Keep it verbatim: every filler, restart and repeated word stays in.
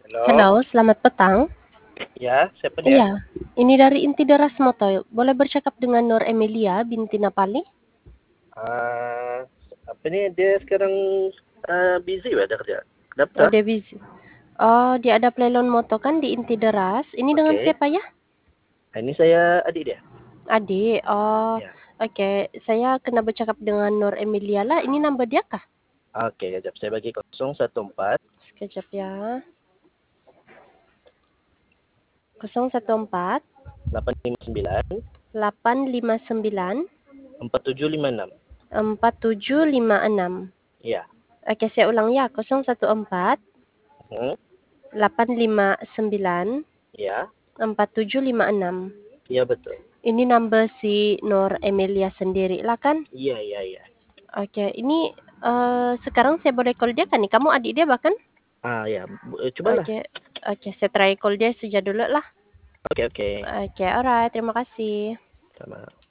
Halo? Halo, selamat petang. Ya, siapa nih ya? Iya, ini dari inti Deras Moto. Boleh bercakap dengan Nur Emilia binti Napali? Ah, apa nih dia sekarang ah, busy ya ada kerja? Oh, Daftar? dia busy. Oh, dia ada plelon moto kan di inti Deras. Ini dengan Oke. siapa ya? Ah, ini saya adik dia. Adik. Oh, Ya. oke. Saya kena bercakap dengan Nur Emilia lah. Ini number dia kah? Oke, kejap saya bagi nol satu empat Sekejap ya. nol satu empat delapan lima sembilan delapan lima sembilan empat tujuh lima enam. empat tujuh lima enam. Iya. Oke, saya ulang ya. nol satu empat Hmm? delapan lima sembilan Iya. empat tujuh lima enam. Iya betul. Ini number si Nur Emilia sendiri lah kan? Iya, iya, iya. Oke, ini eh, sekarang saya boleh call dia kan nih? Kamu adik dia bahkan? Ah, ya. Bu- eh, Cobalah. Oke, oke, saya try call dia saja dulu lah. Oke, oke. Oke, alright, terima kasih. Sama.